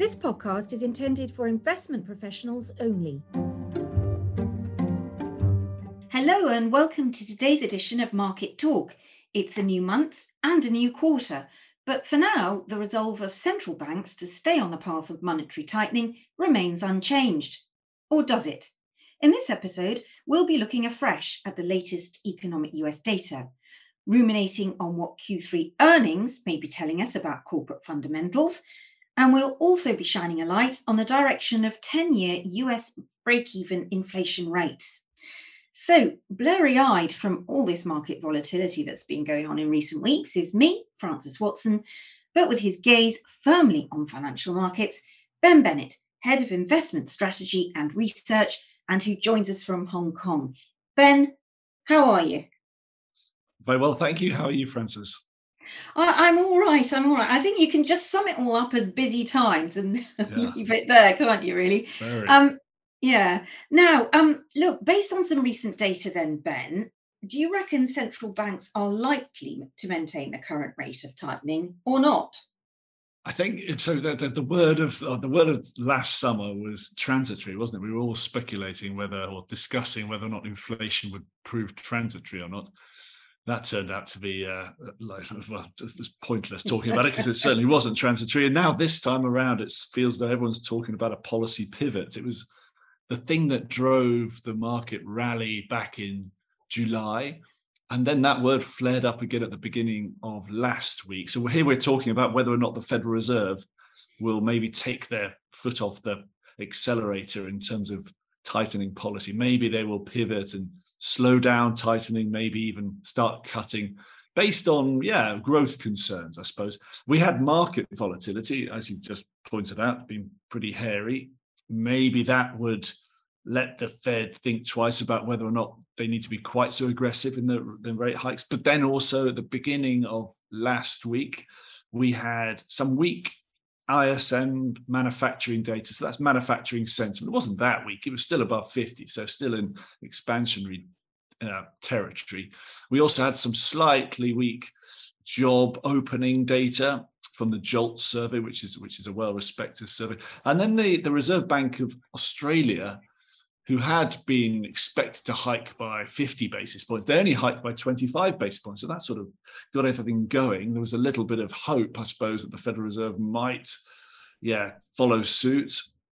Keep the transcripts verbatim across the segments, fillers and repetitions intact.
This podcast is intended for investment professionals only. Hello and welcome to today's edition of Market Talk. It's a new month and a new quarter, but for now, the resolve of central banks to stay on the path of monetary tightening remains unchanged. Or does it? In this episode, we'll be looking afresh at the latest economic U S data, ruminating on what Q three earnings may be telling us about corporate fundamentals, and we'll also be shining a light on the direction of ten-year U S break-even inflation rates. So, blurry-eyed from all this market volatility that's been going on in recent weeks is me, Francis Watson, but with his gaze firmly on financial markets, Ben Bennett, Head of Investment Strategy and Research, and who joins us from Hong Kong. Ben, how are you? Very well, thank you. How are you, Francis? I, I'm all right, I'm all right. I think you can just sum it all up as busy times and Yeah. leave it there, can't you, really? Very. Um, yeah. Now, um, look, based on some recent data then, Ben, do you reckon central banks are likely to maintain the current rate of tightening or not? I think so. The, the, the word of uh, the word of last summer was transitory, wasn't it? We were all speculating whether or discussing whether or not inflation would prove transitory or not. That turned out to be uh, like, well, it was pointless talking about it because it certainly wasn't transitory. And now this time around, it feels that everyone's talking about a policy pivot. It was the thing that drove the market rally back in July. And then that word flared up again at the beginning of last week. So here we're talking about whether or not the Federal Reserve will maybe take their foot off the accelerator in terms of tightening policy. Maybe they will pivot and slow down tightening, maybe even start cutting based on, yeah, growth concerns, I suppose. We had market volatility, as you've just pointed out, been pretty hairy. Maybe that would let the Fed think twice about whether or not they need to be quite so aggressive in the, the rate hikes. But then also at the beginning of last week, we had some weak I S M manufacturing data. So that's manufacturing sentiment. It wasn't that weak. It was still above fifty. So still in expansionary uh, territory. We also had some slightly weak job opening data from the JOLTS survey, which is which is a well-respected survey. And then the, the Reserve Bank of Australia, who had been expected to hike by fifty basis points, they only hiked by twenty-five basis points. So that sort of got everything going. There was a little bit of hope, I suppose, that the Federal Reserve might, yeah, follow suit.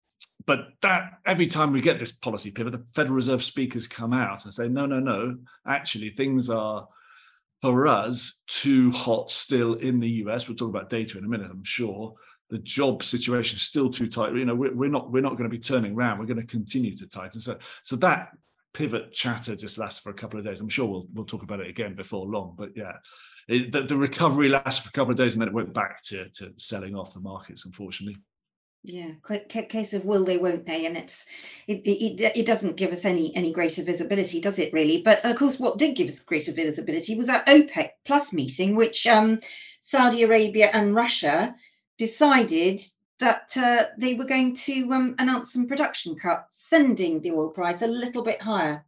But that every time we get this policy pivot, the Federal Reserve speakers come out and say, no, no, no, actually things are, for us, too hot still in the U S. We'll talk about data in a minute, I'm sure. The job situation is still too tight. You know, we're, we're not we're not going to be turning around. We're going to continue to tighten. So, so that pivot chatter just lasts for a couple of days. I'm sure we'll we'll talk about it again before long. But yeah, it, the, the recovery lasts for a couple of days and then it went back to to selling off the markets, unfortunately. Yeah, quick case of will they, won't they, and it's it, it it doesn't give us any any greater visibility, does it really? But of course, what did give us greater visibility was that OPEC Plus meeting, which um, Saudi Arabia and Russia decided that uh, they were going to um, announce some production cuts, sending the oil price a little bit higher.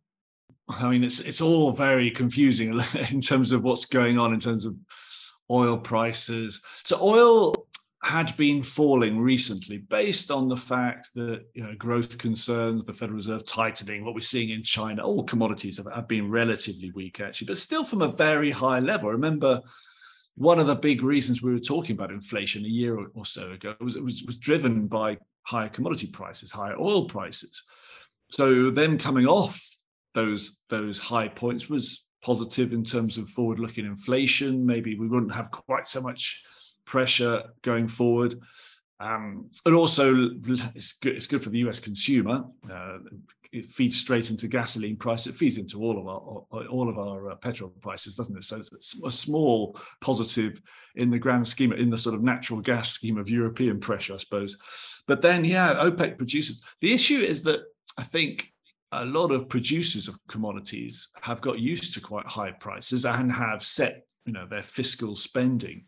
I mean, it's it's all very confusing in terms of what's going on in terms of oil prices. So oil had been falling recently based on the fact that, you know, growth concerns, the Federal Reserve tightening, what we're seeing in China, all commodities have, have been relatively weak actually, but still from a very high level. Remember, one of the big reasons we were talking about inflation a year or so ago was it was, was driven by higher commodity prices, higher oil prices. So them coming off those, those high points was positive in terms of forward-looking inflation. Maybe we wouldn't have quite so much pressure going forward. Um, and also, it's good, it's good for the U S consumer. Uh, it feeds straight into gasoline price. It feeds into all of our all of our uh, petrol prices, doesn't it? So it's a small positive in the grand scheme, in the sort of natural gas scheme of European pressure, I suppose. But then, yeah, OPEC producers. The issue is that I think a lot of producers of commodities have got used to quite high prices and have set, you know, their fiscal spending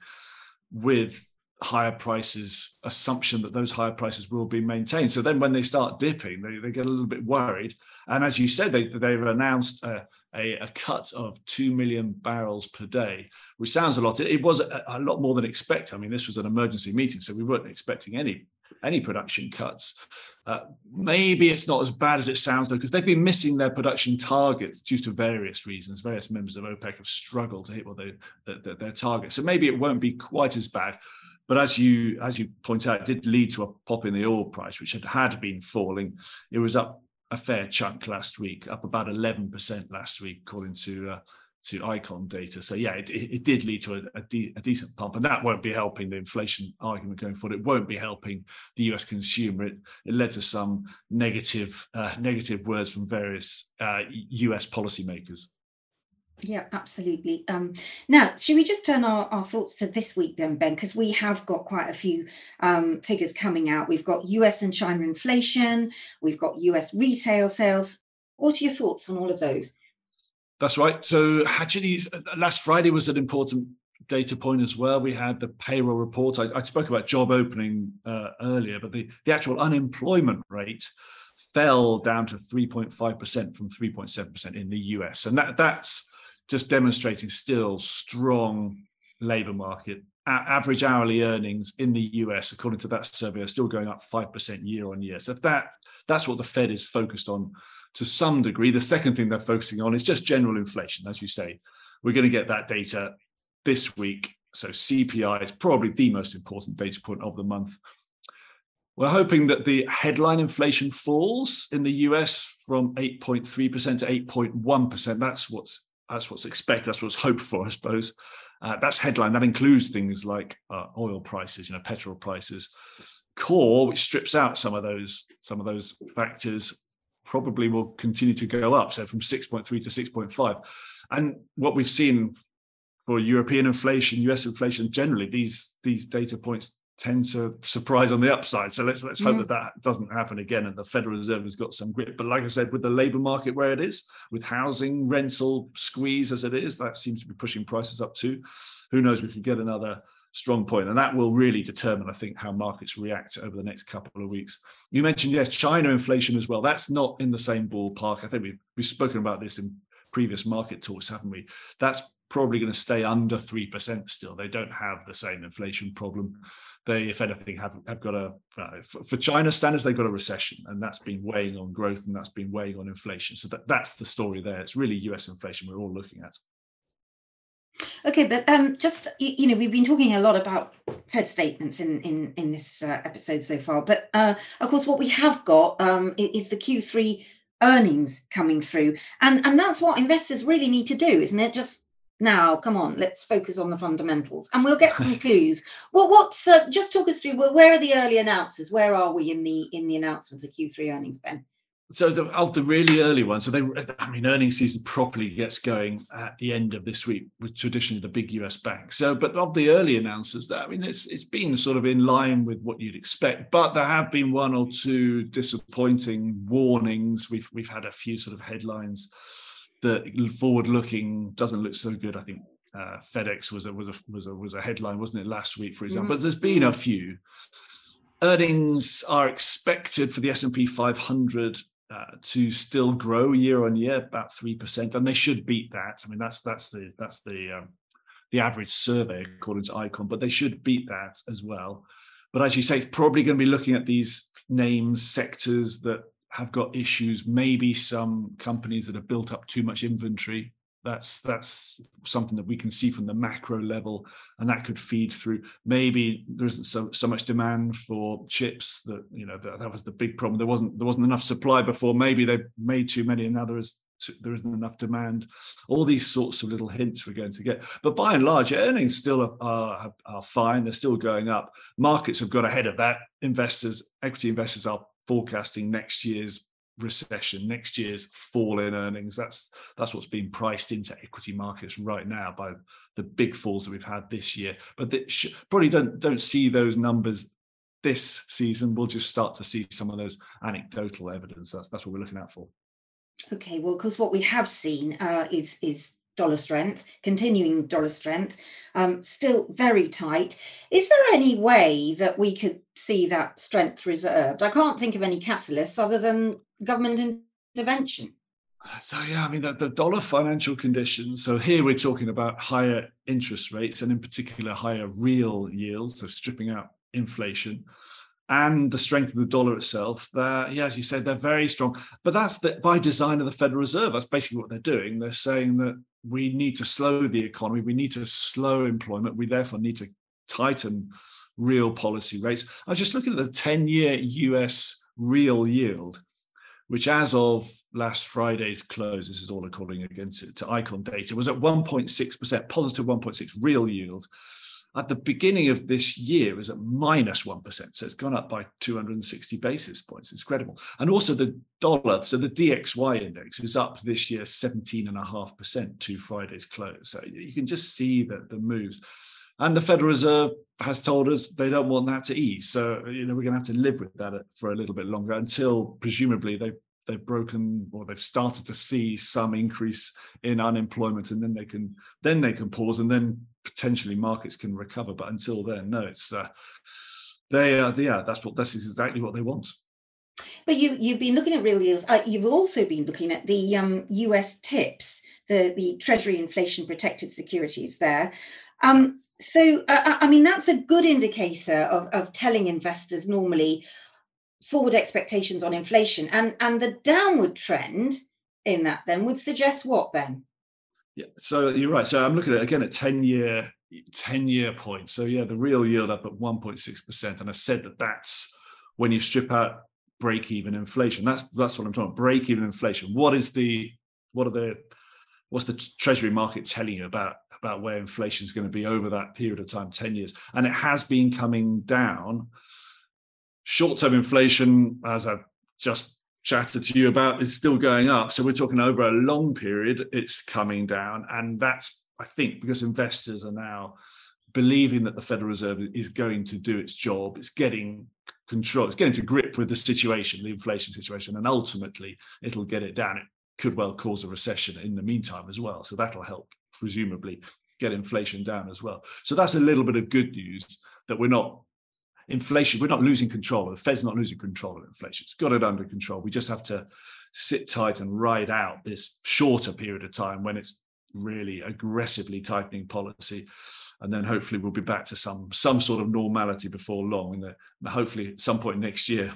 with higher prices, assumption that those higher prices will be maintained. So then when they start dipping, they, they get a little bit worried. And as you said, they, they've announced a, a, a cut of two million barrels per day, which sounds a lot. It, it was a, a lot more than expected. I mean, this was an emergency meeting, so we weren't expecting any any production cuts. Uh, maybe it's not as bad as it sounds, though, because they've been missing their production targets due to various reasons. Various members of OPEC have struggled to hit well, they, their, their targets. So maybe it won't be quite as bad. But as you as you point out, it did lead to a pop in the oil price, which had, had been falling. It was up a fair chunk last week, up about eleven percent last week, according to uh, to Icon data. So yeah, it, it did lead to a, a, de- a decent pump, and that won't be helping the inflation argument going forward. It won't be helping the U S consumer. It, it led to some negative uh, negative words from various uh, U S policymakers. Yeah, absolutely. Um, now, should we just turn our, our thoughts to this week then, Ben? Because we have got quite a few um, figures coming out. We've got U S and China inflation. We've got U S retail sales. What are your thoughts on all of those? That's right. So actually, last Friday was an important data point as well. We had the payroll report. I, I spoke about job opening uh, earlier, but the, the actual unemployment rate fell down to three point five percent from three point seven percent in the U S. And that that's just demonstrating still strong labour market. A- average hourly earnings in the U S, according to that survey, are still going up five percent year on year. So that that's what the Fed is focused on to some degree. The second thing they're focusing on is just general inflation. As you say, we're going to get that data this week. So C P I is probably the most important data point of the month. We're hoping that the headline inflation falls in the U S from eight point three percent to eight point one percent. That's what's That's what's expected. That's what's hoped for, I suppose. Uh, that's headline. That includes things like uh, oil prices, you know, petrol prices. Core, which strips out some of those some of those factors, probably will continue to go up. So from six point three to six point five. And what we've seen for European inflation, U S inflation generally, these these data points tend to surprise on the upside. So let's let's hope mm. that that doesn't happen again, and the Federal Reserve has got some grip. But like I said, with the labour market where it is, with housing rental squeeze as it is, that seems to be pushing prices up too. Who knows? We could get another strong point, and that will really determine, I think, how markets react over the next couple of weeks. You mentioned, yes, China inflation as well. That's not in the same ballpark. I think we've we've spoken about this in previous market talks, haven't we? That's probably going to stay under three percent still. They don't have the same inflation problem. They, if anything, have, have got a, uh, for, for China standards, they've got a recession, and that's been weighing on growth, and that's been weighing on inflation. So that, that's the story there. It's really U S inflation we're all looking at. Okay, but um, just, you, you know, we've been talking a lot about Fed statements in, in, in this uh, episode so far. But uh, of course, what we have got um, is the Q three earnings coming through. And, and that's what investors really need to do, isn't it? Just now, come on, let's focus on the fundamentals, and we'll get some clues. Well, what's uh, just talk us through? Well, where are the early announcers? Where are we in the in the announcements of Q three earnings, Ben? So the, of the really early ones, so they, I mean, earnings season properly gets going at the end of this week with traditionally the big U S banks. So, but of the early announcers, that I mean, it's it's been sort of in line with what you'd expect. But there have been one or two disappointing warnings. We've we've had a few sort of headlines that forward-looking doesn't look so good. I think uh, FedEx was a was a was a was a headline, wasn't it, last week, for example? Mm-hmm. But there's been a few. Earnings are expected for the S and P five hundred uh, to still grow year on year, about three percent, and they should beat that. I mean, that's that's the that's the um, the average survey according to Icon, but they should beat that as well. But as you say, it's probably going to be looking at these names, sectors that have got issues, maybe some companies that have built up too much inventory. That's that's something that we can see from the macro level, and that could feed through. Maybe there isn't so so much demand for chips that, you know, that, that was the big problem. There wasn't there wasn't enough supply before. Maybe they made too many, and now there is there isn't enough demand. All these sorts of little hints we're going to get. But by and large, earnings still are, are, are fine. They're still going up. Markets have got ahead of that. Investors, equity investors, are forecasting next year's recession, next year's fall in earnings. That's that's what's being priced into equity markets right now by the big falls that we've had this year. But they sh- probably don't don't see those numbers this season. We'll just start to see some of those anecdotal evidence. That's that's what we're looking out for. Okay, well, because what we have seen uh, is is dollar strength, continuing dollar strength, um, still very tight. Is there any way that we could see that strength reserved? I can't think of any catalysts other than government intervention. So, yeah, I mean, the, the dollar financial conditions. So here we're talking about higher interest rates and in particular higher real yields, so stripping out inflation and the strength of the dollar itself. That, yeah, as you said, they're very strong. But that's the, by design of the Federal Reserve. That's basically what they're doing. They're saying that we need to slow the economy. We need to slow employment. We therefore need to tighten real policy rates. I was just looking at the ten-year U S real yield, which as of last Friday's close, this is all according again to, to Icon data, was at one point six percent, positive one point six real yield. At the beginning of this year, it was at minus one percent. So it's gone up by two hundred sixty basis points. It's incredible. And also the dollar, so the D X Y index is up this year seventeen point five percent to Friday's close. So you can just see that the moves. And the Federal Reserve has told us they don't want that to ease. So, you know, we're going to have to live with that for a little bit longer until presumably they, they've broken or they've started to see some increase in unemployment, and then they can then they can pause, and then potentially markets can recover. But until then, no, it's uh, they are, yeah, that's what this is exactly what they want. But you, you've been looking at real yields. Uh, you've also been looking at the um, U S TIPS, the, the Treasury inflation protected securities there. Um, so, uh, I mean, that's a good indicator of, of telling investors normally forward expectations on inflation. And, and the downward trend in that then would suggest what, Ben? Yeah, so you're right. So I'm looking at, again, at ten-year ten-year points. So, yeah, the real yield up at one point six percent. And I said that that's when you strip out break-even inflation. That's that's what I'm talking about, break-even inflation. What is the, what are the, what's the Treasury market telling you about about where inflation is going to be over that period of time, ten years. And it has been coming down. Short-term inflation, as I've just chatted to you about, is still going up. So we're talking over a long period, it's coming down. And that's, I think, because investors are now believing that the Federal Reserve is going to do its job. It's getting control, it's getting to grip with the situation, the inflation situation, and ultimately it'll get it down. It could well cause a recession in the meantime as well. So that'll help, presumably, get inflation down as well. So that's a little bit of good news, that we're not inflation, we're not losing control. The Fed's not losing control of inflation. It's got it under control. We just have to sit tight and ride out this shorter period of time when it's really aggressively tightening policy. And then hopefully we'll be back to some some sort of normality before long, and hopefully at some point next year.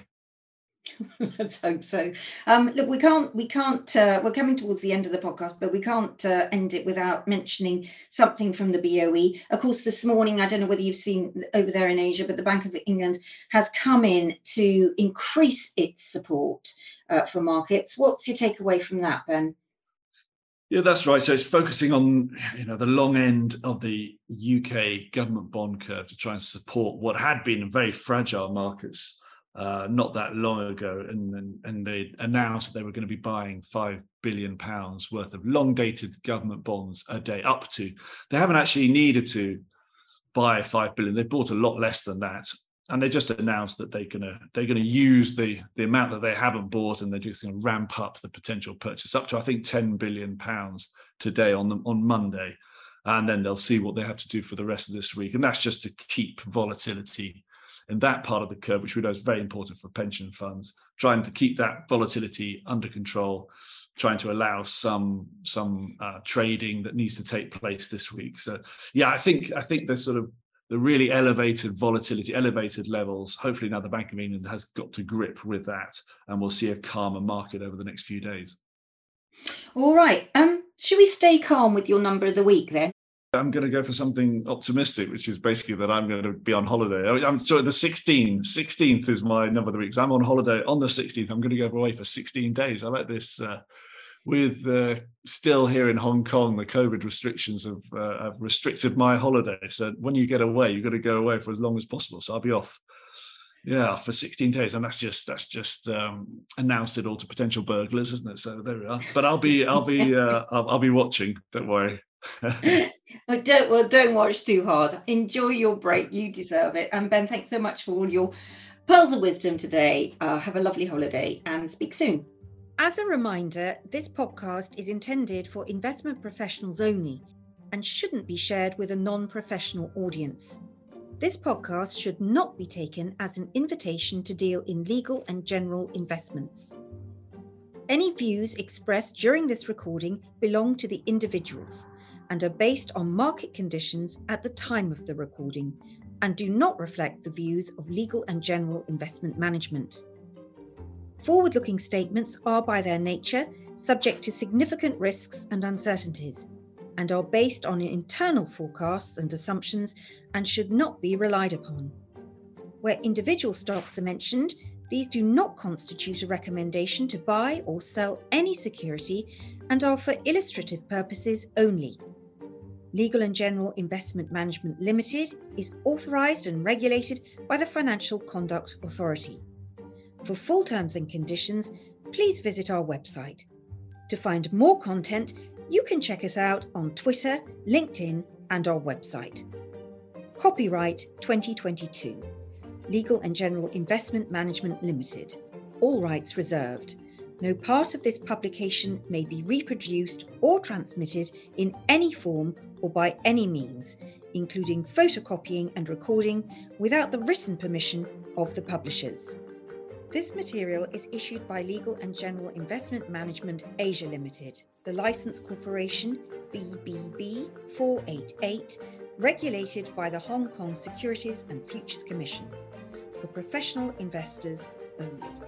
Let's hope so. Um, look, we can't, we can't, uh, we're coming towards the end of the podcast, but we can't uh, end it without mentioning something from the B O E. Of course, this morning, I don't know whether you've seen over there in Asia, but the Bank of England has come in to increase its support uh, for markets. What's your takeaway from that, Ben? Yeah, that's right. So it's focusing on, you know, the long end of the U K government bond curve to try and support what had been very fragile markets Uh, not that long ago, and, and and they announced that they were going to be buying five billion pounds worth of long-dated government bonds a day. Up to, they haven't actually needed to buy five billion. They bought a lot less than that, and they just announced that they're gonna they're gonna use the the amount that they haven't bought, and they're just going to ramp up the potential purchase up to, I think, ten billion pounds today on the, on Monday, and then they'll see what they have to do for the rest of this week, and that's just to keep volatility in that part of the curve, which we know is very important for pension funds, trying to keep that volatility under control, trying to allow some some uh, trading that needs to take place this week. So, yeah, I think I think there's sort of the really elevated volatility, elevated levels. Hopefully now the Bank of England has got to grip with that, and we'll see a calmer market over the next few days. All right. Um, should we stay calm with your number of the week then? I'm going to go for something optimistic, which is basically that I'm going to be on holiday. I'm sorry, the sixteenth. sixteenth is my number of the week. I'm on holiday on the sixteenth. I'm going to go away for sixteen days. I like this. Uh, with uh, still here in Hong Kong, the COVID restrictions have, uh, have restricted my holiday. So when you get away, you've got to go away for as long as possible. So I'll be off, yeah, for sixteen days, and that's just that's just um, announced it all to potential burglars, isn't it? So there we are. But I'll be I'll be uh, I'll, I'll be watching. Don't worry. Well, don't well, don't watch too hard. Enjoy your break. You deserve it. And Ben, thanks so much for all your pearls of wisdom today. Uh, have a lovely holiday and speak soon. As a reminder, this podcast is intended for investment professionals only and shouldn't be shared with a non-professional audience. This podcast should not be taken as an invitation to deal in legal and general investments. Any views expressed during this recording belong to the individuals and are based on market conditions at the time of the recording and do not reflect the views of Legal and General Investment Management. Forward-looking statements are by their nature subject to significant risks and uncertainties and are based on internal forecasts and assumptions and should not be relied upon. Where individual stocks are mentioned, these do not constitute a recommendation to buy or sell any security and are for illustrative purposes only. Legal and General Investment Management Limited is authorised and regulated by the Financial Conduct Authority. For full terms and conditions, please visit our website. To find more content, you can check us out on Twitter, LinkedIn, and our website. Copyright twenty twenty-two. Legal and General Investment Management Limited. All rights reserved. No part of this publication may be reproduced or transmitted in any form or by any means, including photocopying and recording, without the written permission of the publishers. This material is issued by Legal and General Investment Management Asia Limited, the Licensed Corporation B B B four eighty-eight, regulated by the Hong Kong Securities and Futures Commission, for professional investors only.